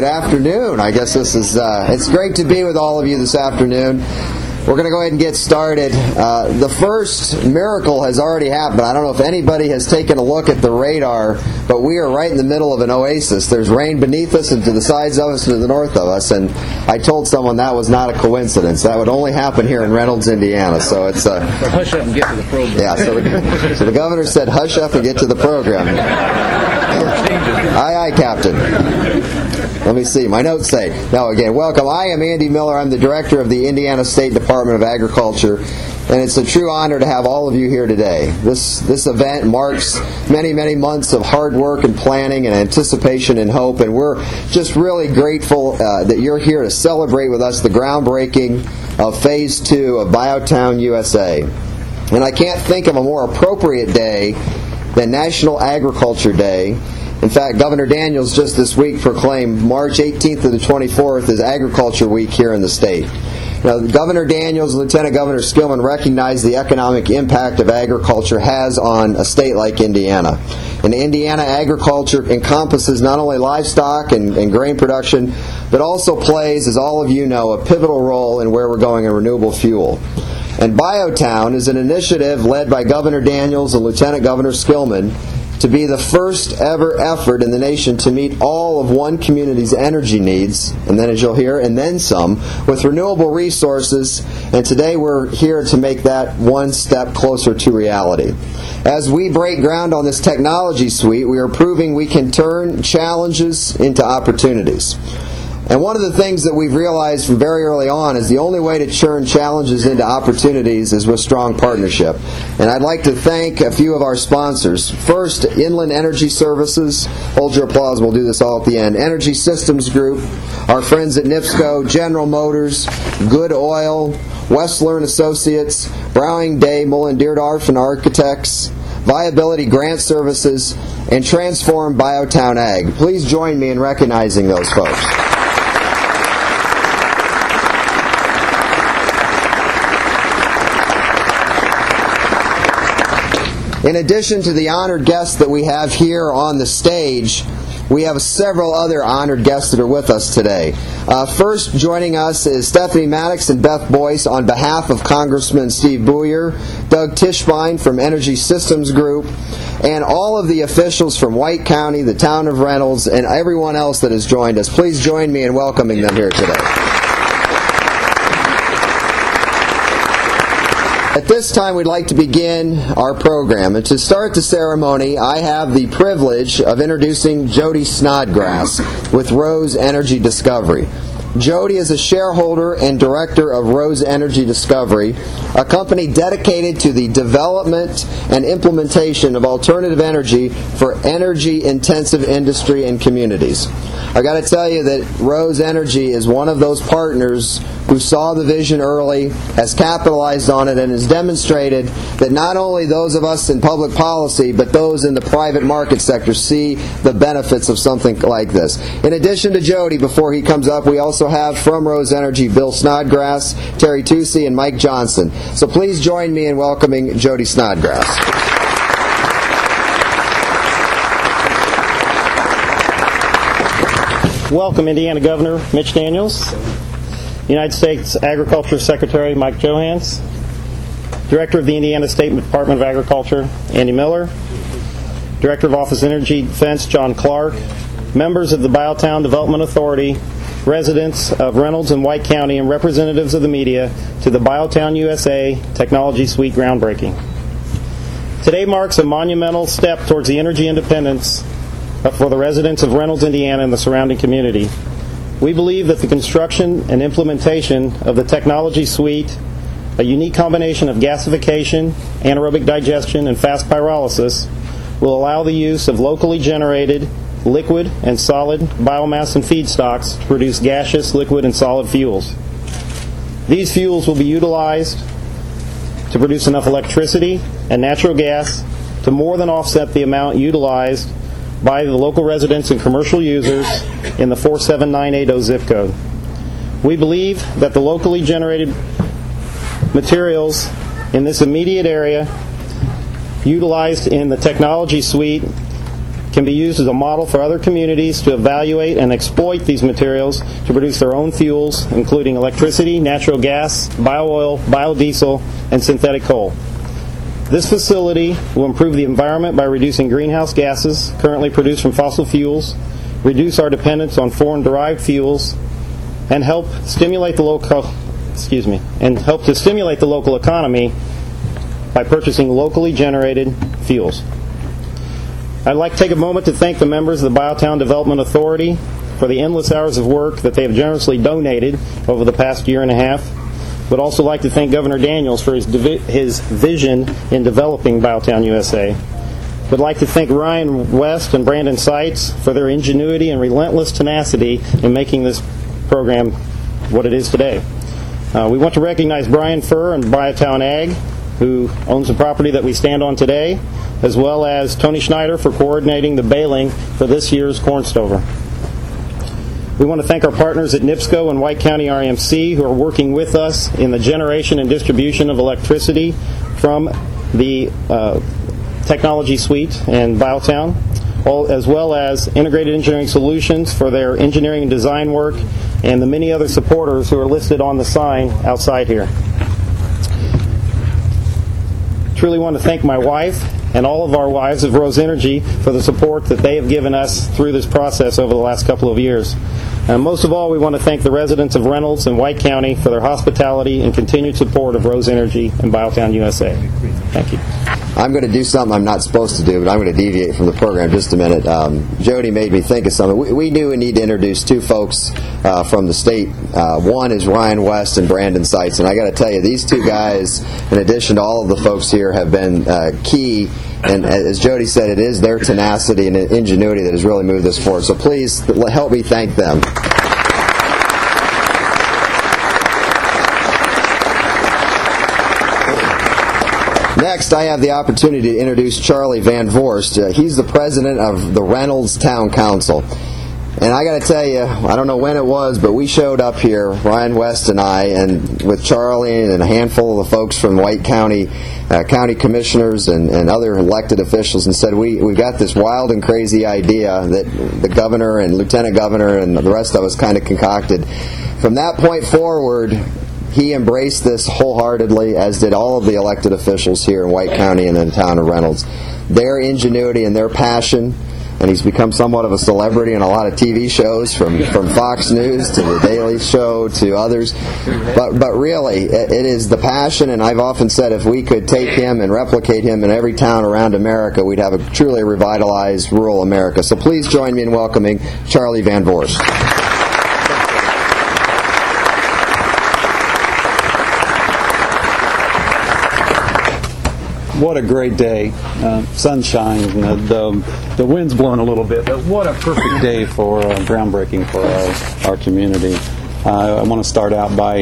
afternoon. I guess this is, it's great to be with all of you this afternoon. We're going to go ahead and get started. The first miracle has already happened. I don't know if anybody has taken a look at the radar, but we are right in the middle of an oasis. There's rain beneath us and to the sides of us and to the north of us, and I told someone that was not a coincidence. That would only happen here in Reynolds, Indiana. So it's hush up and get to the program. Yeah, so the governor said, hush up and get to the program. Aye, aye, Captain. Let me see. My notes say. No, again, welcome. I am Andy Miller. I'm the director of the Indiana State Department of Agriculture, and it's a true honor to have all of you here today. This event marks many, many months of hard work and planning and anticipation and hope, and we're just really grateful that you're here to celebrate with us the groundbreaking of Phase 2 of Biotown, USA. And I can't think of a more appropriate day than National Agriculture Day. In fact, Governor Daniels just this week proclaimed March 18th to the 24th as Agriculture Week here in the state. Now, Governor Daniels and Lieutenant Governor Skillman recognize the economic impact of agriculture has on a state like Indiana. And Indiana agriculture encompasses not only livestock and grain production, but also plays, as all of you know, a pivotal role in where we're going in renewable fuel. And Biotown is an initiative led by Governor Daniels and Lieutenant Governor Skillman to be the first ever effort in the nation to meet all of one community's energy needs, and then, as you'll hear, and then some, with renewable resources, and today we're here to make that one step closer to reality. As we break ground on this technology suite, we are proving we can turn challenges into opportunities. And one of the things that we've realized from very early on is the only way to turn challenges into opportunities is with strong partnership. And I'd like to thank a few of our sponsors. First, Inland Energy Services. Hold your applause, we'll do this all at the end. Energy Systems Group, our friends at NIPSCO, General Motors, Good Oil, Wessler and Associates, Browning Day, Mullen Deardorff and Architects, Viability Grant Services, and Transform Biotown Ag. Please join me in recognizing those folks. In addition to the honored guests that we have here on the stage, we have several other honored guests that are with us today. First, joining us is Stephanie Maddox and Beth Boyce on behalf of Congressman Steve Booyer, Doug Tischbein from Energy Systems Group, and all of the officials from White County, the town of Reynolds, and everyone else that has joined us. Please join me in welcoming them here today. At this time, we'd like to begin our program. And to start the ceremony, I have the privilege of introducing Jody Snodgrass with Rose Energy Discovery. Jody is a shareholder and director of Rose Energy Discovery, a company dedicated to the development and implementation of alternative energy for energy-intensive industry and communities. I got to tell you that Rose Energy is one of those partners who saw the vision early, has capitalized on it, and has demonstrated that not only those of us in public policy, but those in the private market sector see the benefits of something like this. In addition to Jody, before he comes up, we also have from Rose Energy Bill Snodgrass, Terry Tucci, and Mike Johnson. So please join me in welcoming Jody Snodgrass. Welcome, Indiana Governor Mitch Daniels, United States Agriculture Secretary Mike Johanns, Director of the Indiana State Department of Agriculture Andy Miller, Director of Office of Energy Defense John Clark, members of the Biotown Development Authority, residents of Reynolds and White County, and representatives of the media to the Biotown USA Technology Suite groundbreaking. Today marks a monumental step towards the energy independence for the residents of Reynolds, Indiana, and the surrounding community. We believe that the construction and implementation of the technology suite, a unique combination of gasification, anaerobic digestion, and fast pyrolysis, will allow the use of locally generated liquid and solid biomass and feedstocks to produce gaseous, liquid, and solid fuels. These fuels will be utilized to produce enough electricity and natural gas to more than offset the amount utilized by the local residents and commercial users in the 47980 zip code. We believe that the locally generated materials in this immediate area utilized in the technology suite can be used as a model for other communities to evaluate and exploit these materials to produce their own fuels, including electricity, natural gas, bio-oil, biodiesel, and synthetic coal. This facility will improve the environment by reducing greenhouse gases currently produced from fossil fuels, reduce our dependence on foreign-derived fuels, and help stimulate the local economy by purchasing locally generated fuels. I'd like to take a moment to thank the members of the Biotown Development Authority for the endless hours of work that they have generously donated over the past year and a half. Would also like to thank Governor Daniels for his vision in developing Biotown USA. Would like to thank Ryan West and Brandon Seitz for their ingenuity and relentless tenacity in making this program what it is today. We want to recognize Brian Furr and Biotown Ag, who owns the property that we stand on today, as well as Tony Schneider for coordinating the baling for this year's corn stover. We want to thank our partners at NIPSCO and White County RMC who are working with us in the generation and distribution of electricity from the technology suite in Biotown, as well as Integrated Engineering Solutions for their engineering and design work, and the many other supporters who are listed on the sign outside here. Truly want to thank my wife and all of our wives of Rose Energy for the support that they have given us through this process over the last couple of years. And most of all, we want to thank the residents of Reynolds and White County for their hospitality and continued support of Rose Energy and Biotown USA. Thank you. I'm going to do something I'm not supposed to do, but I'm going to deviate from the program just a minute. Jody made me think of something. We knew we need to introduce two folks from the state. One is Ryan West and Brandon Seitz, and I got to tell you, these two guys, in addition to all of the folks here, have been key. And as Jody said, it is their tenacity and ingenuity that has really moved this forward. So please help me thank them. Next, I have the opportunity to introduce Charlie Van Voorst. He's the president of the Reynolds Town Council. And I got to tell you, I don't know when it was, but we showed up here, Ryan West and I, and with Charlie and a handful of the folks from White County, county commissioners and other elected officials, and said, we've got this wild and crazy idea that the governor and lieutenant governor and the rest of us kind of concocted. From that point forward, he embraced this wholeheartedly, as did all of the elected officials here in White County and in the town of Reynolds. Their ingenuity and their passion, and he's become somewhat of a celebrity in a lot of TV shows, from Fox News to The Daily Show to others. But really, it is the passion, and I've often said if we could take him and replicate him in every town around America, we'd have a truly revitalized rural America. So please join me in welcoming Charlie Van Voorst. What a great day. Sunshine, and the wind's blowing a little bit, but what a perfect day for groundbreaking for our community. I want to start out by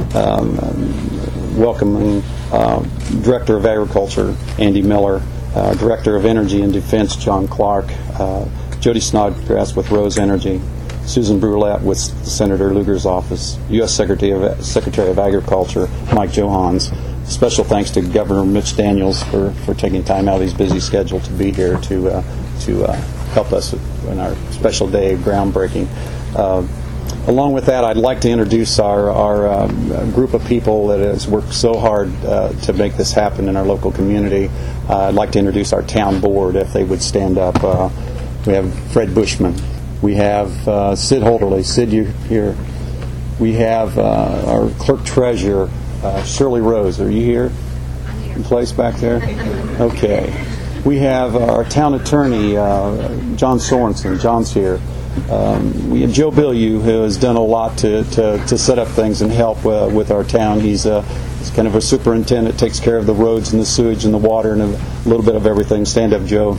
welcoming Director of Agriculture, Andy Miller, Director of Energy and Defense, John Clark, Jody Snodgrass with Rose Energy, Susan Brulette with Senator Lugar's office, U.S. Secretary of Agriculture, Mike Johans. Special thanks to Governor Mitch Daniels for taking time out of his busy schedule to be here to help us in our special day of groundbreaking. Along with that, I'd like to introduce our group of people that has worked so hard to make this happen in our local community. I'd like to introduce our town board, if they would stand up. We have Fred Bushman. We have Sid Holderly. Sid, you here. We have our clerk treasurer, Shirley Rose. Are you here? In place back there? Okay. We have our town attorney, John Sorensen. John's here. We have Joe Bilyeu, who has done a lot to set up things and help with our town. He's kind of a superintendent, takes care of the roads and the sewage and the water and a little bit of everything. Stand up, Joe.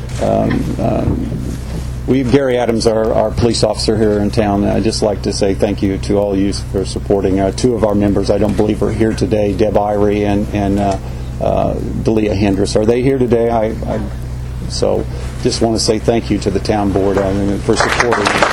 We have Gary Adams, our police officer here in town. I'd just like to say thank you to all of you for supporting two of our members. I don't believe are here today, Deb Irie and Delia Hendricks. Are they here today? So just want to say thank you to the town board for supporting me.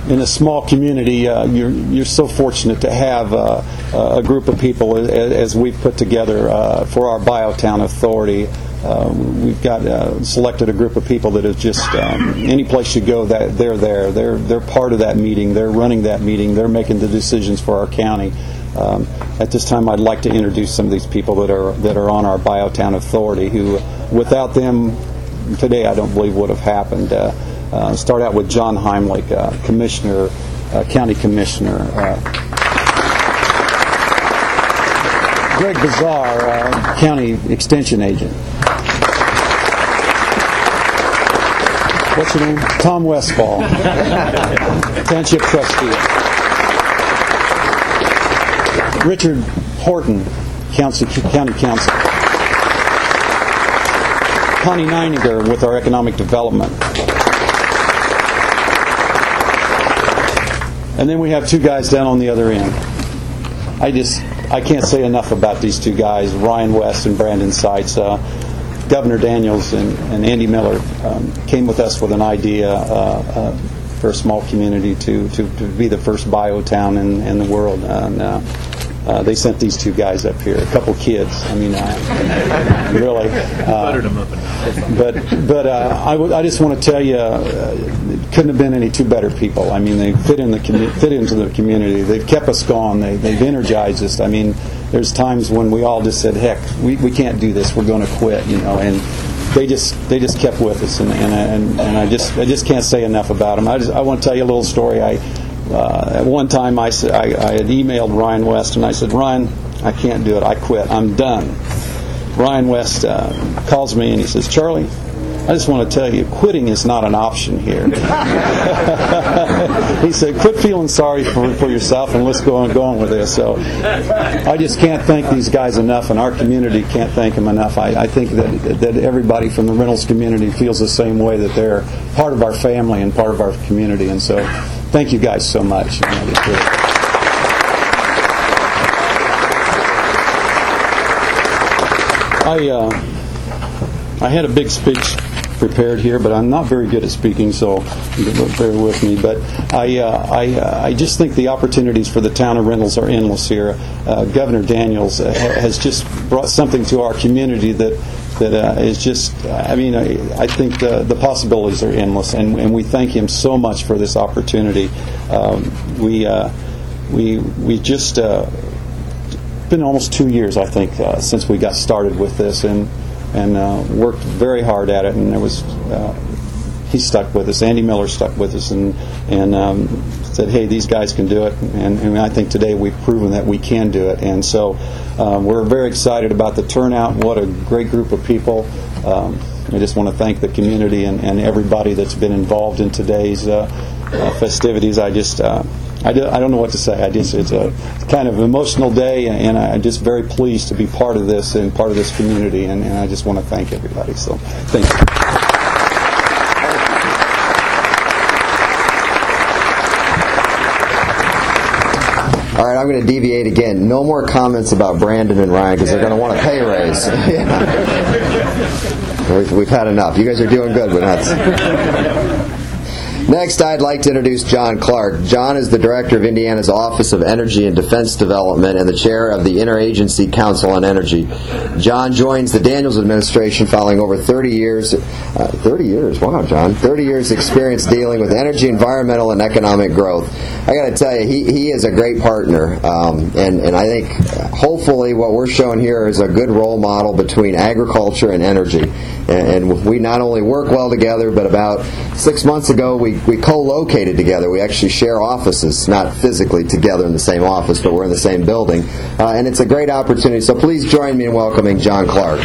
in a small community, you're so fortunate to have a group of people as we've put together for our Biotown Authority. We've got selected a group of people that is just any place you go, that they're there. They're part of that meeting. They're running that meeting. They're making the decisions for our county. At this time, I'd like to introduce some of these people that are on our Biotown Authority, who, without them, today I don't believe would have happened. Start out with John Heimlich, Commissioner, County Commissioner. Greg Bazar, County Extension Agent. What's your name? Tom Westfall, Township Trustee. Richard Horton, County Council. Connie Neininger with our Economic Development. And then we have two guys down on the other end. I can't say enough about these two guys, Ryan West and Brandon Seitz. Governor Daniels and Andy Miller came with us with an idea for a small community to be the first biotown in the world. And they sent these two guys up here, a couple kids. I mean, really. But I just want to tell you, it couldn't have been any two better people. I mean, they fit into the community. They've kept us going. They've energized us. I mean, there's times when we all just said, "Heck, we can't do this. We're going to quit," And they just kept with us. And I just can't say enough about them. I want to tell you a little story. At one time, I had emailed Ryan West, and I said, "Ryan, I can't do it. I quit. I'm done." Ryan West calls me, and he says, "Charlie, I just want to tell you, quitting is not an option here." He said, "Quit feeling sorry for yourself, and let's go on with this." So I just can't thank these guys enough, and our community can't thank them enough. I think that everybody from the Reynolds community feels the same way, that they're part of our family and part of our community. And so thank you guys so much. I had a big speech prepared here, but I'm not very good at speaking, so bear with me. But I just think the opportunities for the town of Reynolds are endless here. Governor Daniels has just brought something to our community that is just, I mean, I think the possibilities are endless, and we thank him so much for this opportunity. We just been almost 2 years, I think, since we got started with this, and worked very hard at it. And there was he stuck with us. Andy Miller stuck with us, and said, "Hey, these guys can do it." And I think today we've proven that we can do it. And so we're very excited about the turnout. What a great group of people. I just want to thank the community and everybody that's been involved in today's festivities. I don't know what to say. It's a kind of emotional day, and I'm just very pleased to be part of this and part of this community, and I just want to thank everybody. So thank you. All right, I'm going to deviate again. No more comments about Brandon and Ryan, because they're going to want a pay raise. We've had enough. You guys are doing good, but that's... Next, I'd like to introduce John Clark. John is the director of Indiana's Office of Energy and Defense Development and the chair of the Interagency Council on Energy. John joins the Daniels administration following over 30 years. 30 years? Wow, John. 30 years experience dealing with energy, environmental, and economic growth. I got to tell you, he is a great partner. And I think hopefully what we're showing here is a good role model between agriculture and energy. And we not only work well together, but about 6 months ago we co-located together. We actually share offices, not physically together in the same office, but we're in the same building. And it's a great opportunity. So please join me in welcoming John Clark.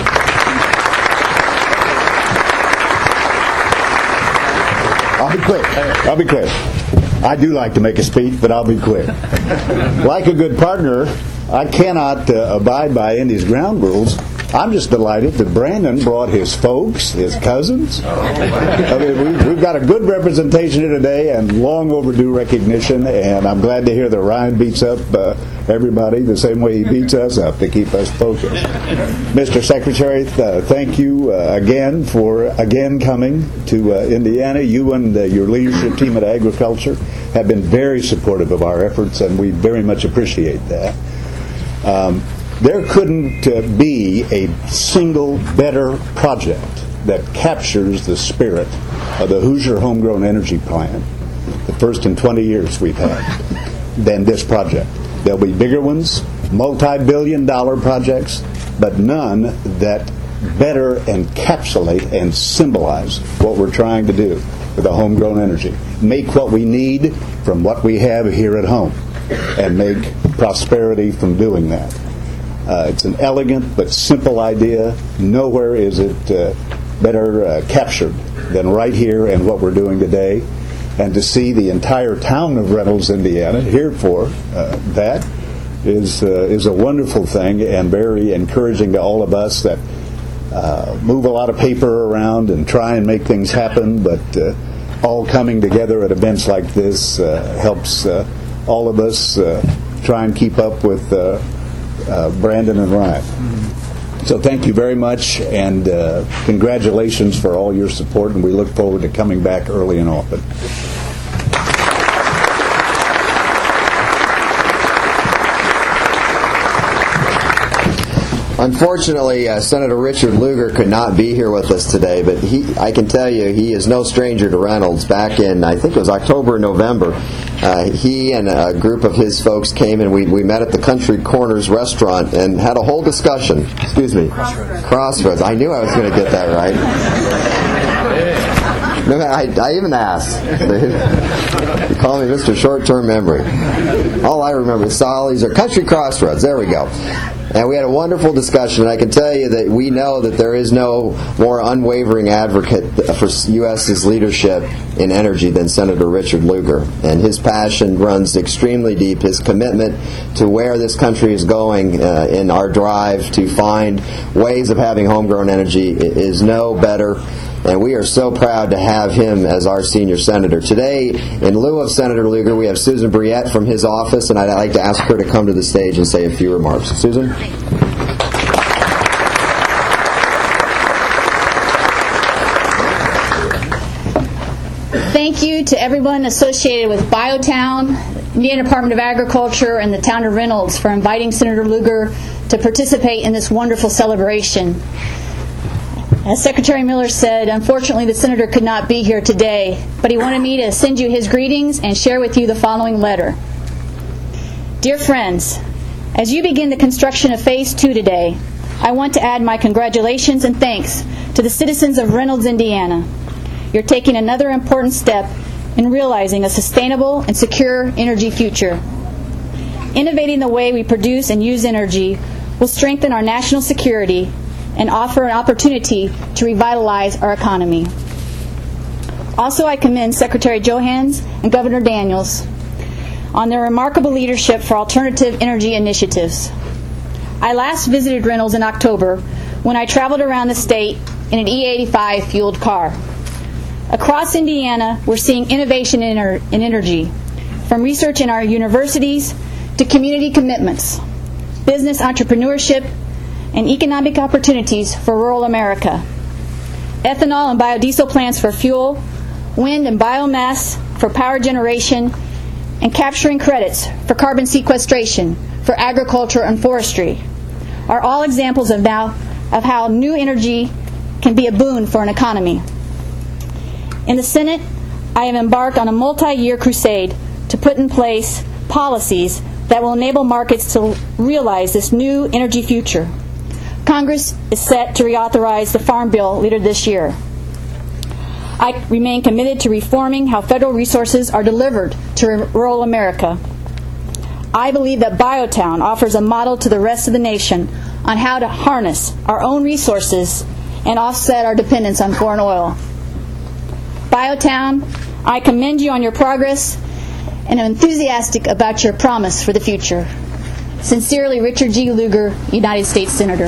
I'll be quick. I do like to make a speech, but I'll be quick. Like a good partner, I cannot abide by Indy's ground rules. I'm just delighted that Brandon brought his folks, his cousins. I mean, we've got a good representation here today and long overdue recognition, and I'm glad to hear that Ryan beats up everybody the same way he beats us up to keep us focused. Mr. Secretary, thank you again for coming to Indiana. You and your leadership team at Agriculture have been very supportive of our efforts, and we very much appreciate that. There couldn't be a single better project that captures the spirit of the Hoosier Homegrown Energy Plan, the first in 20 years we've had, than this project. There'll be bigger ones, multi-billion-dollar projects, but none that better encapsulate and symbolize what we're trying to do with the homegrown energy. Make what we need from what we have here at home, and make prosperity from doing that. It's an elegant but simple idea. Nowhere is it better captured than right here and what we're doing today. And to see the entire town of Reynolds, Indiana, here for that is a wonderful thing, and very encouraging to all of us that move a lot of paper around and try and make things happen, but all coming together at events like this helps all of us try and keep up with Brandon and Ryan. So thank you very much, and congratulations for all your support, and we look forward to coming back early and often. Unfortunately, Senator Richard Lugar could not be here with us today, but I can tell you he is no stranger to Reynolds. Back in, I think it was October or November, he and a group of his folks came and we met at the Country Corners restaurant and had a whole discussion. Excuse me. Crossroads. I knew I was going to get that right. No, I even asked. You call me Mr. Short-Term Memory. All I remember is Solly's or Country Crossroads. There we go. And we had a wonderful discussion, and I can tell you that we know that there is no more unwavering advocate for U.S.'s leadership in energy than Senator Richard Lugar. And his passion runs extremely deep. His commitment to where this country is going in our drive to find ways of having homegrown energy is no better. And we are so proud to have him as our senior senator. Today, in lieu of Senator Lugar, we have Susan Briette from his office, and I'd like to ask her to come to the stage and say a few remarks. Susan? Thank you to everyone associated with Biotown, Indiana Department of Agriculture, and the town of Reynolds for inviting Senator Lugar to participate in this wonderful celebration. As Secretary Miller said, unfortunately the Senator could not be here today, but he wanted me to send you his greetings and share with you the following letter. Dear friends, as you begin the construction of Phase 2 today, I want to add my congratulations and thanks to the citizens of Reynolds, Indiana. You're taking another important step in realizing a sustainable and secure energy future. Innovating the way we produce and use energy will strengthen our national security and offer an opportunity to revitalize our economy. Also, I commend Secretary Johanns and Governor Daniels on their remarkable leadership for alternative energy initiatives. I last visited Reynolds in October when I traveled around the state in an E85 fueled car. Across Indiana, we're seeing innovation in energy, from research in our universities to community commitments, business entrepreneurship, and economic opportunities for rural America. Ethanol and biodiesel plants for fuel, wind and biomass for power generation, and capturing credits for carbon sequestration for agriculture and forestry are all examples of how new energy can be a boon for an economy. In the Senate, I have embarked on a multi-year crusade to put in place policies that will enable markets to realize this new energy future. Congress is set to reauthorize the Farm Bill later this year. I remain committed to reforming how federal resources are delivered to rural America. I believe that Biotown offers a model to the rest of the nation on how to harness our own resources and offset our dependence on foreign oil. Biotown, I commend you on your progress and am enthusiastic about your promise for the future. Sincerely, Richard G. Lugar, United States Senator.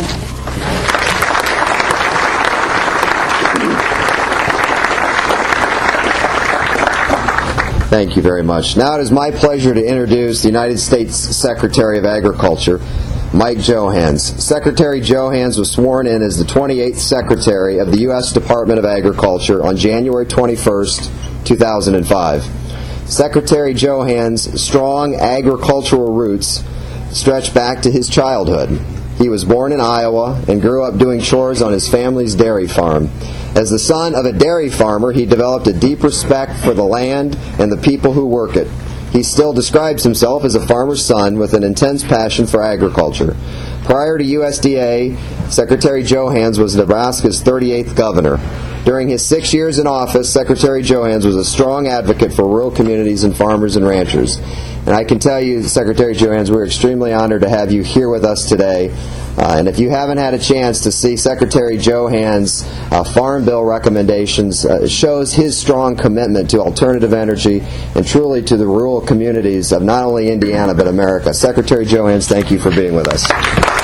Thank you very much. Now it is my pleasure to introduce the United States Secretary of Agriculture, Mike Johanns. Secretary Johanns was sworn in as the 28th Secretary of the U.S. Department of Agriculture on January 21st, 2005. Secretary Johanns' strong agricultural roots stretch back to his childhood. He was born in Iowa and grew up doing chores on his family's dairy farm. As the son of a dairy farmer, he developed a deep respect for the land and the people who work it. He still describes himself as a farmer's son with an intense passion for agriculture. Prior to USDA, Secretary Johanns was Nebraska's 38th governor. During his 6 years in office, Secretary Johanns was a strong advocate for rural communities and farmers and ranchers. And I can tell you, Secretary Johanns, we're extremely honored to have you here with us today. And if you haven't had a chance to see Secretary Johanns' Farm Bill recommendations, it shows his strong commitment to alternative energy and truly to the rural communities of not only Indiana but America. Secretary Johanns, thank you for being with us.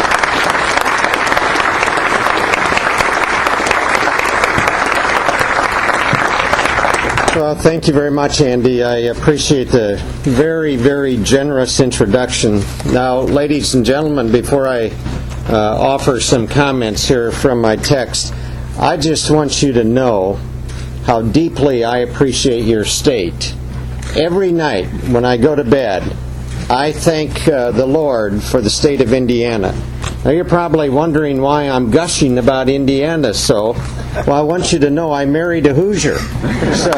Well, thank you very much, Andy. I appreciate the very, very generous introduction. Now, ladies and gentlemen, before I offer some comments here from my text, I just want you to know how deeply I appreciate your state. Every night when I go to bed, I thank the Lord for the state of Indiana. Now, you're probably wondering why I'm gushing about Indiana so. Well, I want you to know I married a Hoosier. So,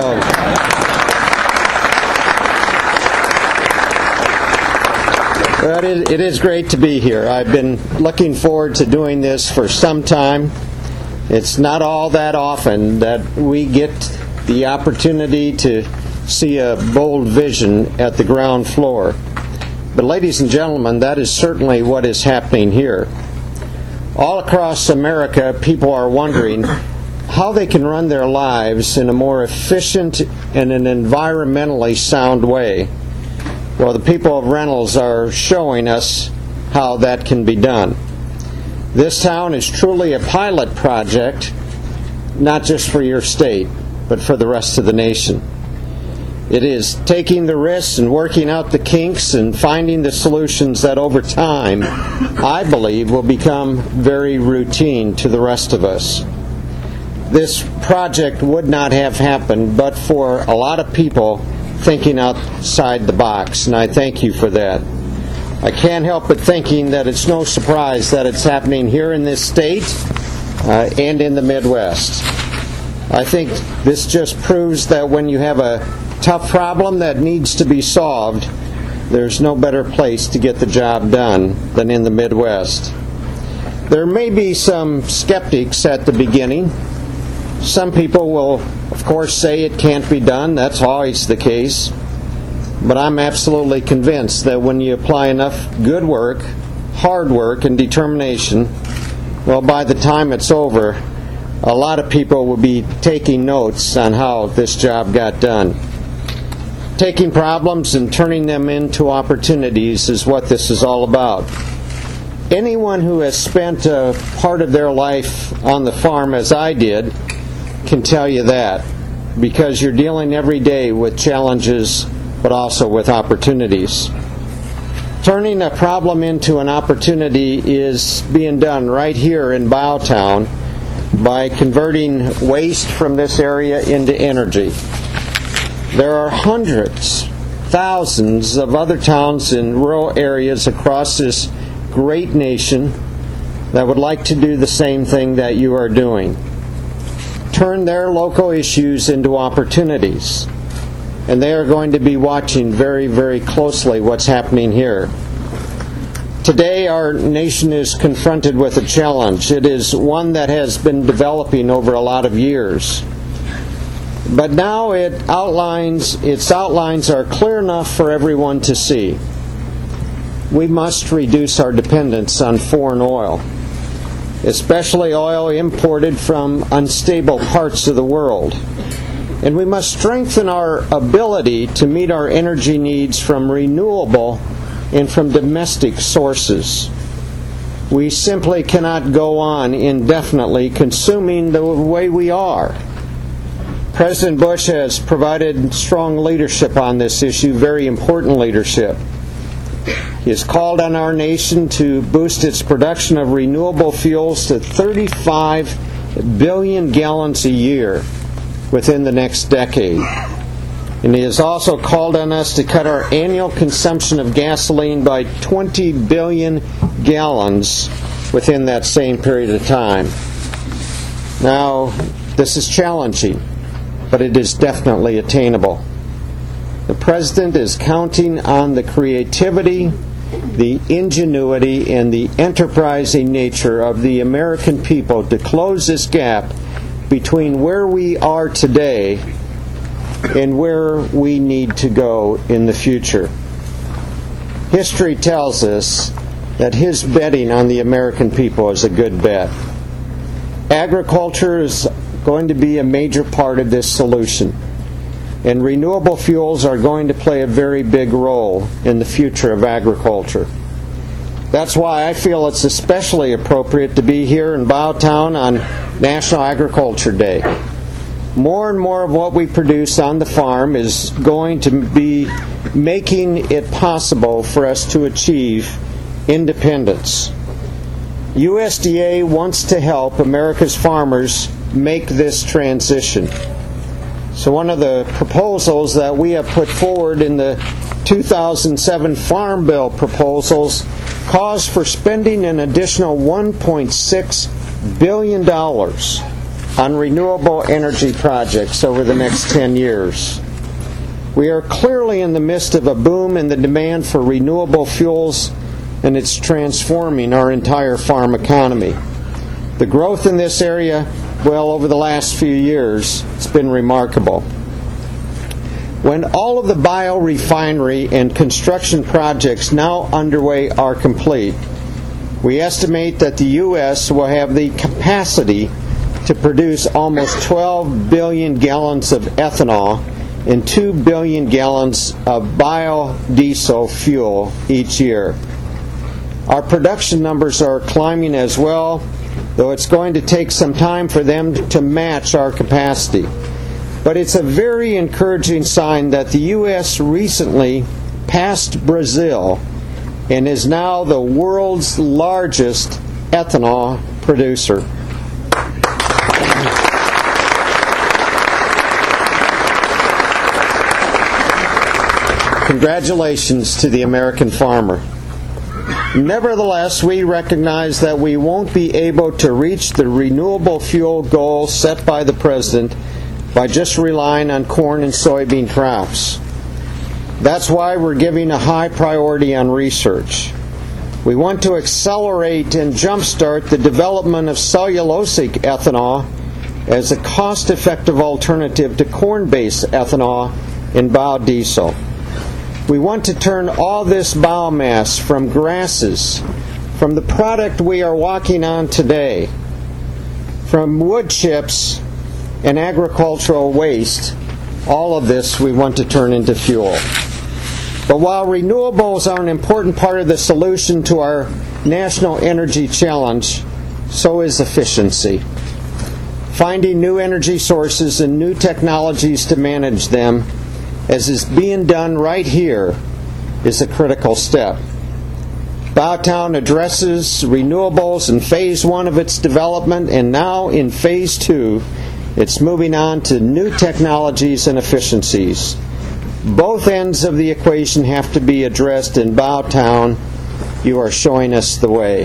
but it is great to be here. I've been looking forward to doing this for some time. It's not all that often that we get the opportunity to see a bold vision at the ground floor. But ladies and gentlemen, that is certainly what is happening here. All across America, people are wondering how they can run their lives in a more efficient and an environmentally sound way. Well, the people of Reynolds are showing us how that can be done. This town is truly a pilot project, not just for your state, but for the rest of the nation. It is taking the risks and working out the kinks and finding the solutions that over time, I believe, will become very routine to the rest of us. This project would not have happened but for a lot of people thinking outside the box, and I thank you for that. I can't help but thinking that it's no surprise that it's happening here in this state and in the Midwest. I think this just proves that when you have a tough problem that needs to be solved, there's no better place to get the job done than in the Midwest. There may be some skeptics at the beginning. Some people will, of course, say it can't be done. That's always the case. But I'm absolutely convinced that when you apply enough good work, hard work, and determination, well, by the time it's over, a lot of people will be taking notes on how this job got done. Taking problems and turning them into opportunities is what this is all about. Anyone who has spent a part of their life on the farm, as I did, can tell you that, because you're dealing every day with challenges, but also with opportunities. Turning a problem into an opportunity is being done right here in Bowtown by converting waste from this area into energy. There are hundreds, thousands of other towns in rural areas across this great nation that would like to do the same thing that you are doing. Turn their local issues into opportunities. And they are going to be watching very, very closely what's happening here. Today, our nation is confronted with a challenge. It is one that has been developing over a lot of years. But now its outlines are clear enough for everyone to see. We must reduce our dependence on foreign oil, especially oil imported from unstable parts of the world. And we must strengthen our ability to meet our energy needs from renewable and from domestic sources. We simply cannot go on indefinitely consuming the way we are. President Bush has provided strong leadership on this issue, very important leadership. He has called on our nation to boost its production of renewable fuels to 35 billion gallons a year within the next decade. And he has also called on us to cut our annual consumption of gasoline by 20 billion gallons within that same period of time. Now, this is challenging, but it is definitely attainable. The President is counting on the creativity, the ingenuity, and the enterprising nature of the American people to close this gap between where we are today and where we need to go in the future. History tells us that his betting on the American people is a good bet. Agriculture is going to be a major part of this solution, and renewable fuels are going to play a very big role in the future of agriculture. That's why I feel it's especially appropriate to be here in Bowtown on National Agriculture Day. More and more of what we produce on the farm is going to be making it possible for us to achieve independence. USDA wants to help America's farmers make this transition. So one of the proposals that we have put forward in the 2007 Farm Bill proposals calls for spending an additional $1.6 billion on renewable energy projects over the next 10 years. We are clearly in the midst of a boom in the demand for renewable fuels, and it's transforming our entire farm economy. The growth in this area, well, over the last few years, it's been remarkable. When all of the biorefinery and construction projects now underway are complete, we estimate that the U.S. will have the capacity to produce almost 12 billion gallons of ethanol and 2 billion gallons of biodiesel fuel each year. Our production numbers are climbing as well, though it's going to take some time for them to match our capacity. But it's a very encouraging sign that the U.S. recently passed Brazil and is now the world's largest ethanol producer. Congratulations to the American farmer. Nevertheless, we recognize that we won't be able to reach the renewable fuel goal set by the President by just relying on corn and soybean crops. That's why we're giving a high priority on research. We want to accelerate and jumpstart the development of cellulosic ethanol as a cost-effective alternative to corn-based ethanol and biodiesel. We want to turn all this biomass from grasses, from the product we are walking on today, from wood chips and agricultural waste, all of this we want to turn into fuel. But while renewables are an important part of the solution to our national energy challenge, so is efficiency. Finding new energy sources and new technologies to manage them, as is being done right here, is a critical step. Bowtown addresses renewables in Phase 1 of its development, and now in Phase 2, it's moving on to new technologies and efficiencies. Both ends of the equation have to be addressed in Bowtown. You are showing us the way.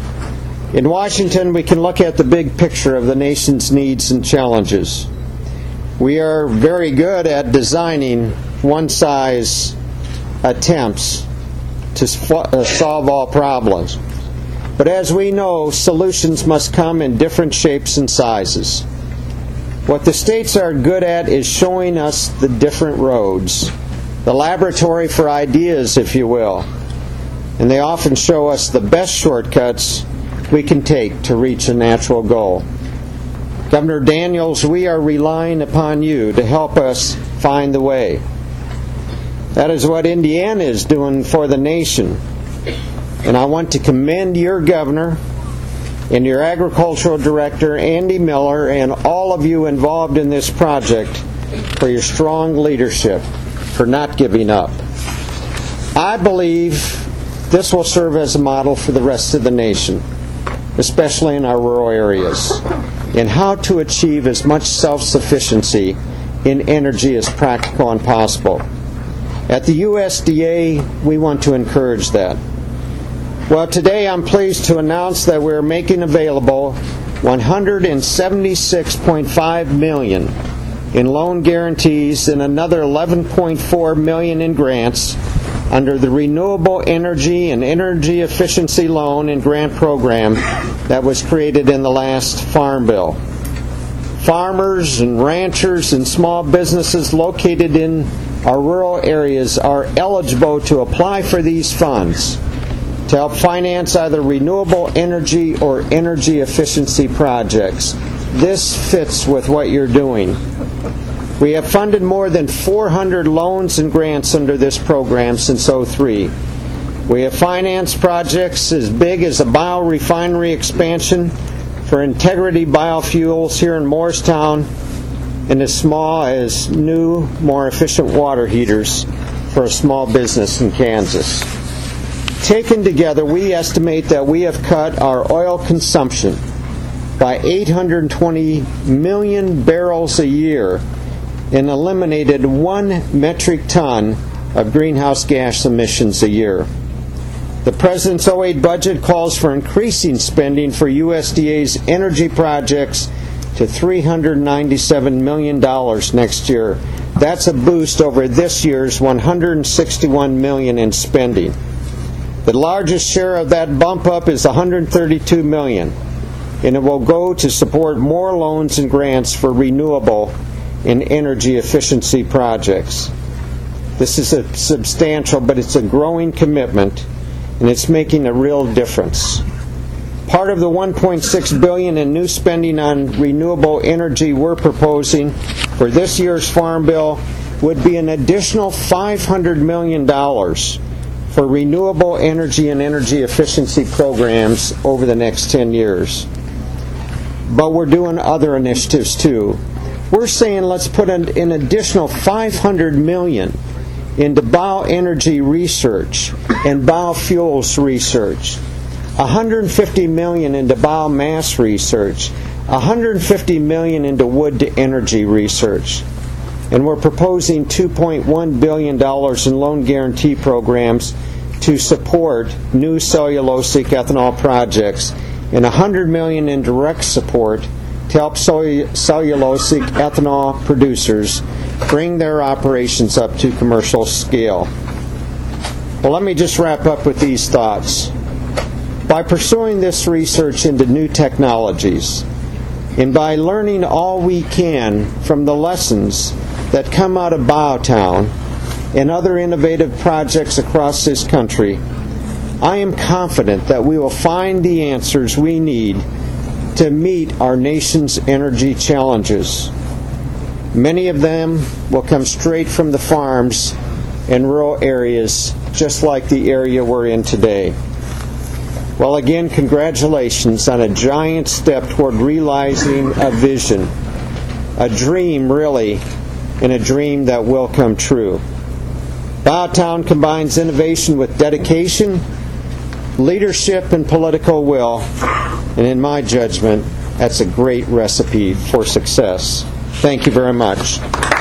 In Washington, we can look at the big picture of the nation's needs and challenges. We are very good at designing one-size attempts to solve all problems. But as we know, solutions must come in different shapes and sizes. What the states are good at is showing us the different roads, the laboratory for ideas, if you will. And they often show us the best shortcuts we can take to reach a natural goal. Governor Daniels, we are relying upon you to help us find the way. That is what Indiana is doing for the nation. And I want to commend your governor and your agricultural director, Andy Miller, and all of you involved in this project for your strong leadership, for not giving up. I believe this will serve as a model for the rest of the nation, especially in our rural areas, in how to achieve as much self-sufficiency in energy as practical and possible. At the USDA, we want to encourage that. Well, today I'm pleased to announce that we're making available $176.5 million in loan guarantees and another $11.4 million in grants under the Renewable Energy and Energy Efficiency Loan and Grant Program that was created in the last Farm Bill. Farmers and ranchers and small businesses located in our rural areas are eligible to apply for these funds to help finance either renewable energy or energy efficiency projects. This fits with what you're doing. We have funded more than 400 loans and grants under this program since 2003. We have financed projects as big as a biorefinery expansion for Integrity Biofuels here in Morristown, and as small as new, more efficient water heaters for a small business in Kansas. Taken together, we estimate that we have cut our oil consumption by 820 million barrels a year and eliminated 1 metric ton of greenhouse gas emissions a year. The President's 2008 budget calls for increasing spending for USDA's energy projects to $397 million next year. That's a boost over this year's $161 million in spending. The largest share of that bump up is $132 million, and it will go to support more loans and grants for renewable and energy efficiency projects. This is a substantial, but it's a growing commitment, and it's making a real difference. Part of the $1.6 billion in new spending on renewable energy we're proposing for this year's Farm Bill would be an additional $500 million for renewable energy and energy efficiency programs over the next 10 years. But we're doing other initiatives too. We're saying let's put an additional $500 million into bioenergy research and biofuels research, $150 million into biomass research, $150 million into wood-to-energy research. And we're proposing $2.1 billion in loan guarantee programs to support new cellulosic ethanol projects and $100 million in direct support to help cellulosic ethanol producers bring their operations up to commercial scale. Well, let me just wrap up with these thoughts. By pursuing this research into new technologies, and by learning all we can from the lessons that come out of BioTown and other innovative projects across this country, I am confident that we will find the answers we need to meet our nation's energy challenges. Many of them will come straight from the farms in rural areas, just like the area we're in today. Well, again, congratulations on a giant step toward realizing a vision, a dream, really, and a dream that will come true. BioTown combines innovation with dedication, leadership, and political will, and in my judgment, that's a great recipe for success. Thank you very much.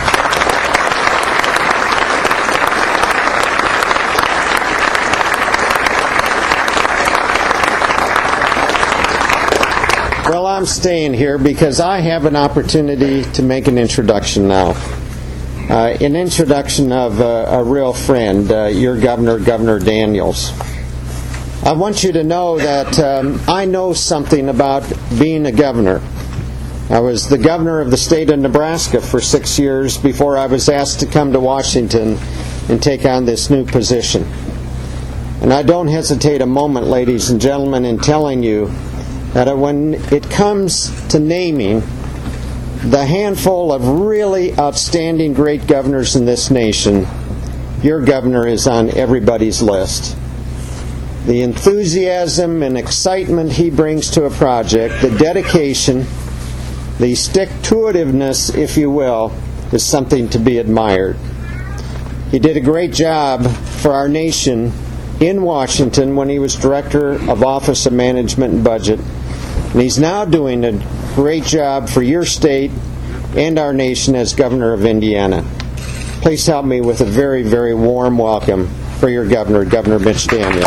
Well, I'm staying here because I have an opportunity to make an introduction now. An introduction of a real friend, your governor, Governor Daniels. I want you to know that I know something about being a governor. I was the governor of the state of Nebraska for 6 years before I was asked to come to Washington and take on this new position. And I don't hesitate a moment, ladies and gentlemen, in telling you that when it comes to naming the handful of really outstanding great governors in this nation, your governor is on everybody's list. The enthusiasm and excitement he brings to a project, the dedication, the stick-to-itiveness, if you will, is something to be admired. He did a great job for our nation in Washington when he was Director of Office of Management and Budget, and he's now doing a great job for your state and our nation as Governor of Indiana. Please help me with a very, very warm welcome for your Governor, Governor Mitch Daniels.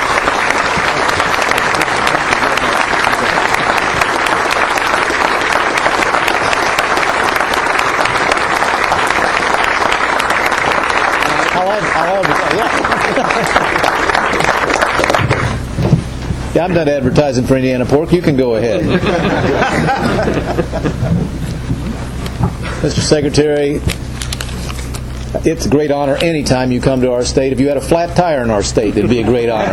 Yeah, I'm not advertising for Indiana Pork. You can go ahead. Mr. Secretary, it's a great honor anytime you come to our state. If you had a flat tire in our state, it'd be a great honor.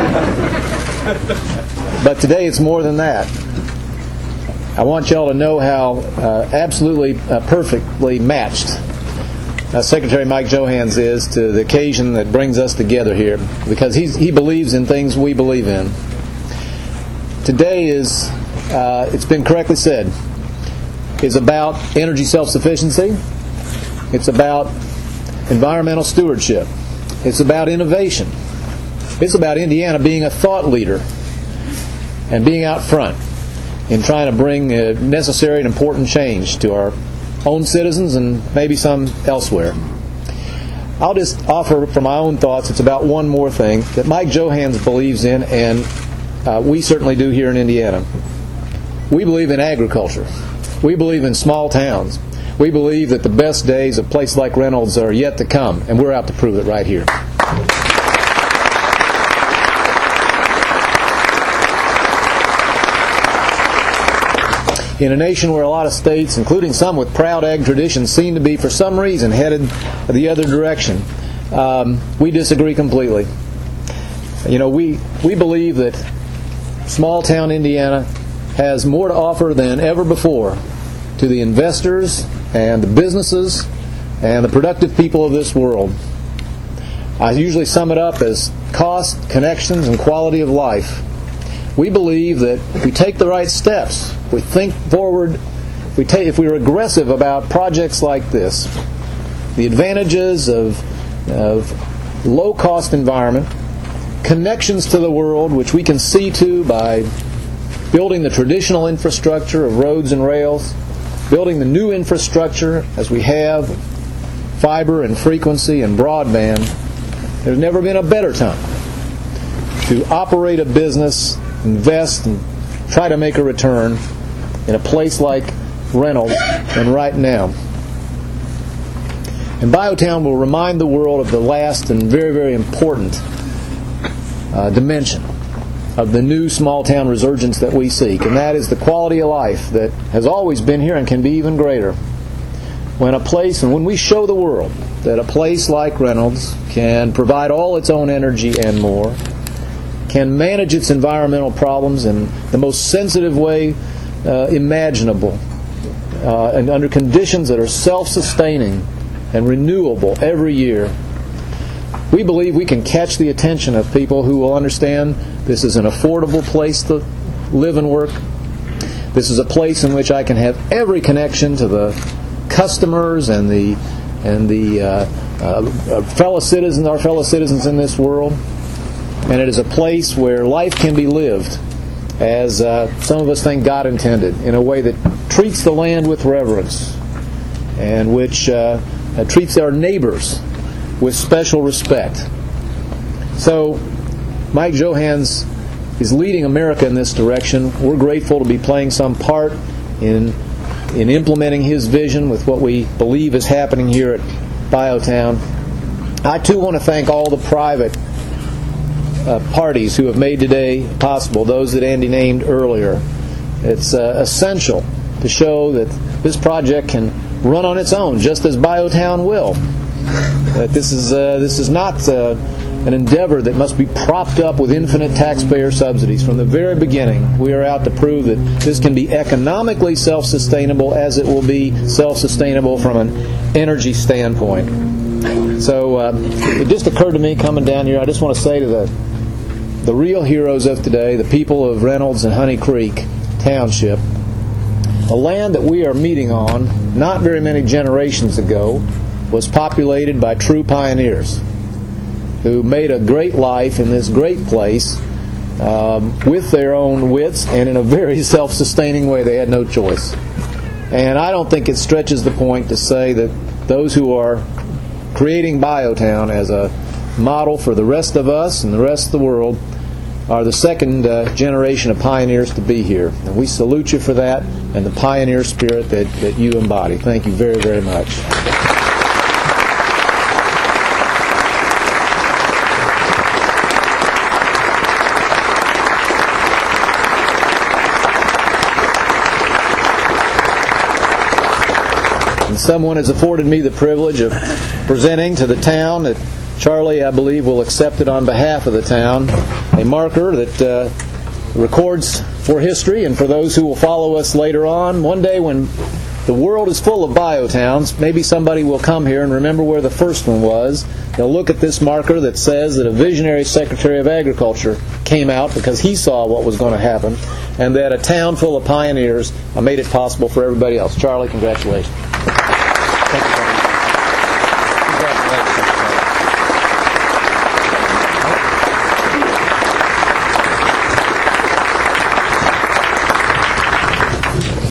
But today it's more than that. I want y'all to know how absolutely perfectly matched Secretary Mike Johanns is to the occasion that brings us together here, because he believes in things we believe in. Today is, it's been correctly said, is about energy self-sufficiency. It's about environmental stewardship. It's about innovation. It's about Indiana being a thought leader and being out front in trying to bring necessary and important change to our own citizens and maybe some elsewhere. I'll just offer from my own thoughts, it's about one more thing that Mike Johanns believes in, and we certainly do here in Indiana. We believe in agriculture. We believe in small towns. We believe that the best days of a place like Reynolds are yet to come, and we're out to prove it right here. In a nation where a lot of states, including some with proud ag traditions, seem to be, for some reason, headed the other direction, we disagree completely. You know, we believe that small-town Indiana has more to offer than ever before to the investors and the businesses and the productive people of this world. I usually sum it up as cost, connections, and quality of life. We believe that if we take the right steps, if we think forward, if we're aggressive about projects like this, the advantages of low-cost environment, connections to the world, which we can see to by building the traditional infrastructure of roads and rails, building the new infrastructure as we have, fiber and frequency and broadband. There's never been a better time to operate a business, invest, and try to make a return in a place like Reynolds than right now. And Biotown will remind the world of the last and very, very important dimension of the new small-town resurgence that we seek, and that is the quality of life that has always been here and can be even greater. When we show the world that a place like Reynolds can provide all its own energy and more, can manage its environmental problems in the most sensitive way imaginable, and under conditions that are self-sustaining and renewable every year, we believe we can catch the attention of people who will understand this is an affordable place to live and work. This is a place in which I can have every connection to the customers and the fellow citizens, our fellow citizens in this world. And it is a place where life can be lived as some of us think God intended, in a way that treats the land with reverence and which treats our neighbors with special respect. So Mike Johanns is leading America in this direction. We're grateful to be playing some part in implementing his vision with what we believe is happening here at Biotown. I too want to thank all the private parties who have made today possible, those that Andy named earlier. It's essential to show that this project can run on its own, just as Biotown will. That this is not an endeavor that must be propped up with infinite taxpayer subsidies. From the very beginning, we are out to prove that this can be economically self-sustainable as it will be self-sustainable from an energy standpoint. So it just occurred to me coming down here, I just want to say to the real heroes of today, the people of Reynolds and Honey Creek Township. The land that we are meeting on, not very many generations ago, was populated by true pioneers who made a great life in this great place with their own wits and in a very self-sustaining way. They had no choice. And I don't think it stretches the point to say that those who are creating Biotown as a model for the rest of us and the rest of the world are the second generation of pioneers to be here. And we salute you for that and the pioneer spirit that you embody. Thank you very, very much. And someone has afforded me the privilege of presenting to the town that Charlie, I believe, will accept it on behalf of the town, a marker that records for history and for those who will follow us later on. One day when the world is full of biotowns, maybe somebody will come here and remember where the first one was. They'll look at this marker that says that a visionary Secretary of Agriculture came out because he saw what was going to happen, and that a town full of pioneers made it possible for everybody else. Charlie, congratulations.